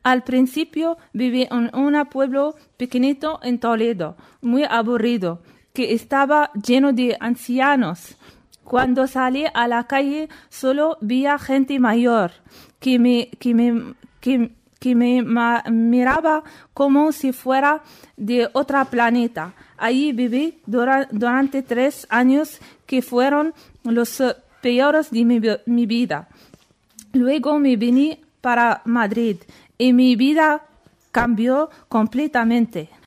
Al principio viví en un pueblo pequeñito en Toledo, muy aburrido, que estaba lleno de ancianos. Cuando salí a la calle solo veía gente mayor que me miraba como si fuera de otro planeta. Allí viví durante 3 años que fueron los peores de mi vida. Luego me vine para Madrid y mi vida cambió completamente.